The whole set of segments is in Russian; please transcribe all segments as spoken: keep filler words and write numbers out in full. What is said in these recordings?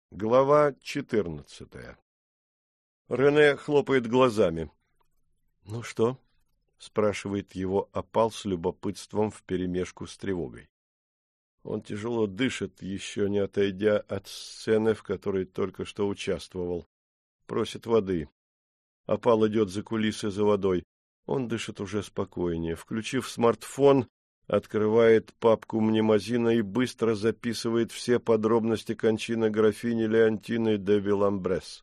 Глава четырнадцатая. Рене хлопает глазами. — Ну что? — спрашивает его опал с любопытством вперемешку с тревогой. Он тяжело дышит, еще не отойдя от сцены, в которой только что участвовал. Просит воды. Опал идет за кулисы за водой. Он дышит уже спокойнее. Включив смартфон, открывает папку мнемозина и быстро записывает все подробности кончины графини Леонтины де Виламбрес.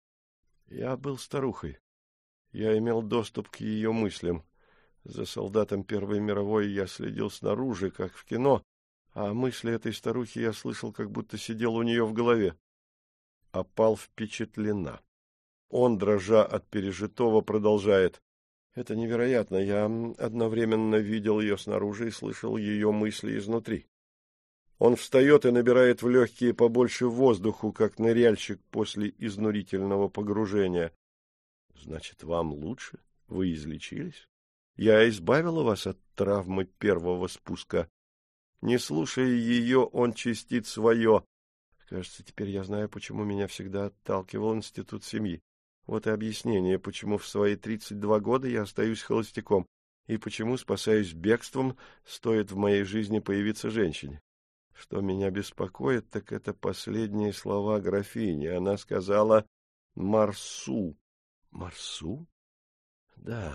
Я был старухой. Я имел доступ к ее мыслям. За солдатом Первой мировой я следил снаружи, как в кино, а мысли этой старухи я слышал, как будто сидел у нее в голове. Опал впечатлена. Он, дрожа от пережитого, продолжает. Это невероятно. Я одновременно видел ее снаружи и слышал ее мысли изнутри. Он встает и набирает в легкие побольше воздуху, как ныряльщик после изнурительного погружения. Значит, вам лучше? Вы излечились? Я избавила вас от травмы первого спуска. Не слушая ее, он чистит свое. Кажется, теперь я знаю, почему меня всегда отталкивал институт семьи. Вот и объяснение, почему в свои тридцать два года я остаюсь холостяком, и почему спасаюсь бегством, стоит в моей жизни появиться женщине. Что меня беспокоит, так это последние слова графини. Она сказала «Марсу». «Марсу»? Да.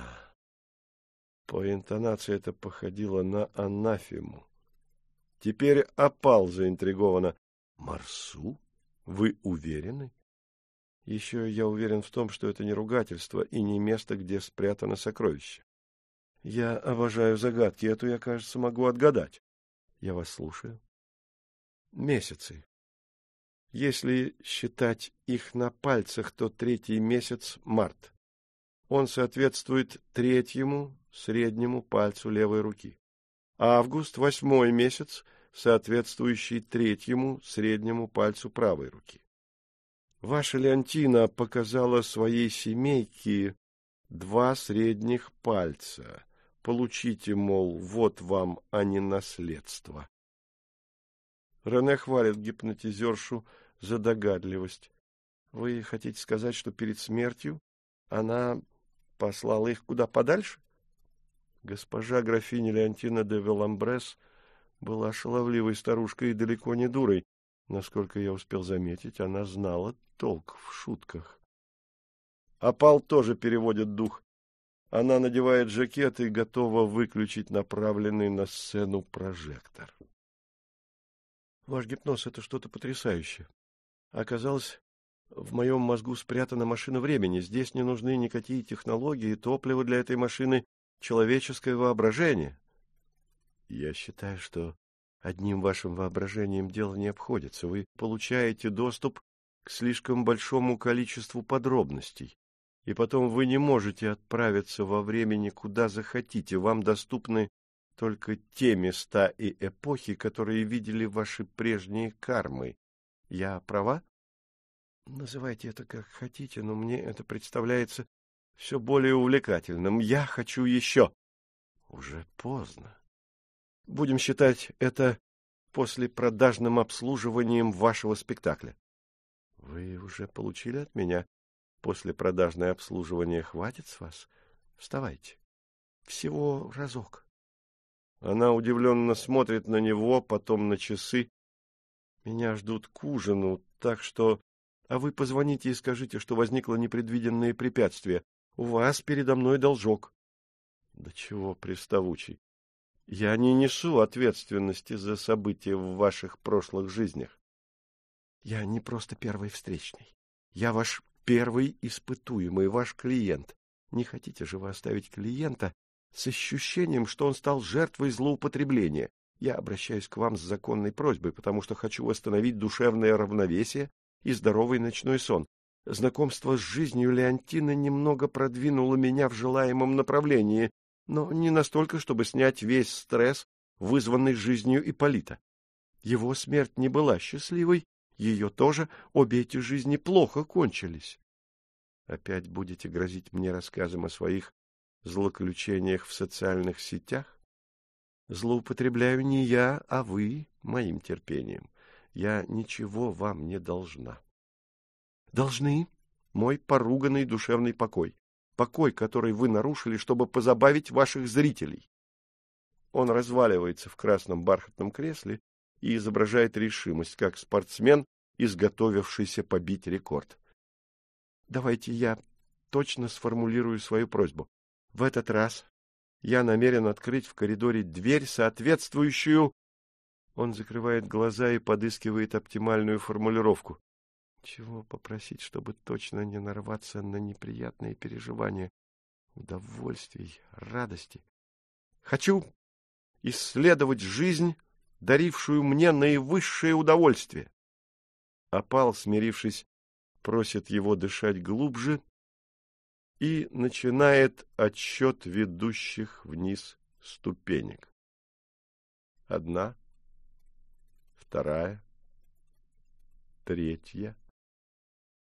По интонации это походило на анафему. Теперь опал заинтригованно. «Марсу? Вы уверены?» Еще я уверен в том, что это не ругательство и не место, где спрятано сокровище. Я обожаю загадки, эту я, кажется, могу отгадать. Я вас слушаю. Месяцы. Если считать их на пальцах, то третий месяц — март. Он соответствует третьему среднему пальцу левой руки. Август — восьмой месяц, соответствующий третьему среднему пальцу правой руки. Ваша Леонтина показала своей семейке два средних пальца. Получите, мол, вот вам, а не наследство. Рене хвалит гипнотизершу за догадливость. Вы хотите сказать, что перед смертью она послала их куда подальше? Госпожа графиня Леонтина де Виламбрес была шаловливой старушкой и далеко не дурой. Насколько я успел заметить, она знала толк в шутках. Опал тоже переводит дух. Она надевает жакет и готова выключить направленный на сцену прожектор. Ваш гипноз — это что-то потрясающее. Оказалось, в моем мозгу спрятана машина времени. Здесь не нужны никакие технологии, топливо для этой машины — человеческое воображение. Я считаю, что одним вашим воображением дело не обходится. Вы получаете доступ к слишком большому количеству подробностей, и потом вы не можете отправиться во времени куда захотите. Вам доступны только те места и эпохи, которые видели ваши прежние кармы. Я права? Называйте это как хотите, но мне это представляется все более увлекательным. Я хочу еще. Уже поздно. Будем считать это послепродажным обслуживанием вашего спектакля. Вы уже получили от меня послепродажное обслуживание. Хватит с вас? Вставайте. Всего разок. Она удивленно смотрит на него, потом на часы. Меня ждут к ужину, так что... А вы позвоните и скажите, что возникло непредвиденное препятствие. У вас передо мной должок. Да чего приставучий. Я не несу ответственности за события в ваших прошлых жизнях. Я не просто первый встречный. Я ваш первый испытуемый, ваш клиент. Не хотите же вы оставить клиента с ощущением, что он стал жертвой злоупотребления? Я обращаюсь к вам с законной просьбой, потому что хочу восстановить душевное равновесие и здоровый ночной сон. Знакомство с жизнью Леонтины немного продвинуло меня в желаемом направлении, но не настолько, чтобы снять весь стресс, вызванный жизнью Ипполита. Его смерть не была счастливой, ее тоже, обе эти жизни плохо кончились. Опять будете грозить мне рассказом о своих злоключениях в социальных сетях? Злоупотребляю не я, а вы моим терпением. Я ничего вам не должна. Должны мой поруганный душевный покой. Покой, который вы нарушили, чтобы позабавить ваших зрителей. Он разваливается в красном бархатном кресле и изображает решимость, как спортсмен, изготовившийся побить рекорд. Давайте я точно сформулирую свою просьбу. В этот раз я намерен открыть в коридоре дверь, соответствующую... Он закрывает глаза и подыскивает оптимальную формулировку. Чего попросить, чтобы точно не нарваться на неприятные переживания, удовольствий, радости? Хочу исследовать жизнь, дарившую мне наивысшее удовольствие. Опал, смирившись, просит его дышать глубже и начинает отсчет ведущих вниз ступенек. Одна, вторая, третья.